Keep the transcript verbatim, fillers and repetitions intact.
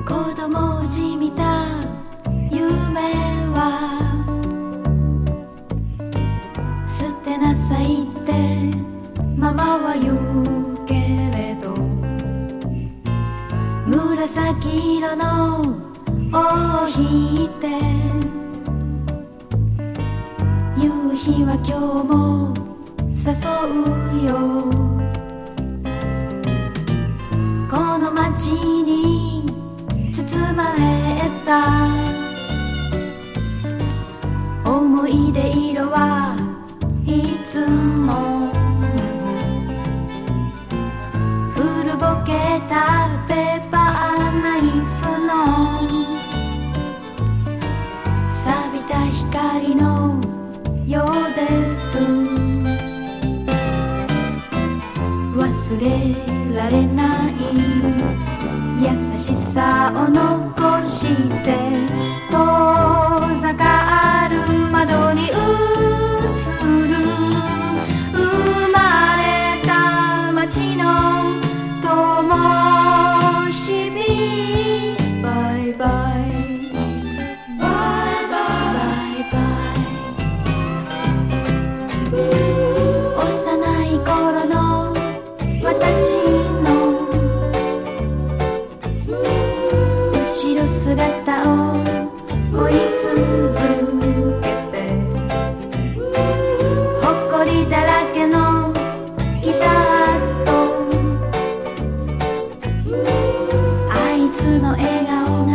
子供じみた夢は捨てなさいってママは言うけれど、紫色の尾を引いて夕日は今日も誘うよ。この街に包まれた思い出色はいつも古ぼけたペーパーナイフの錆びた光のようです。忘れられない優しさを残して遠ざかる窓に映る生まれた街の灯火。バイバイバイバイバイ。幼い頃の私の後ろ姿を追い続けて、誇りだらけのギターとあいつの笑顔が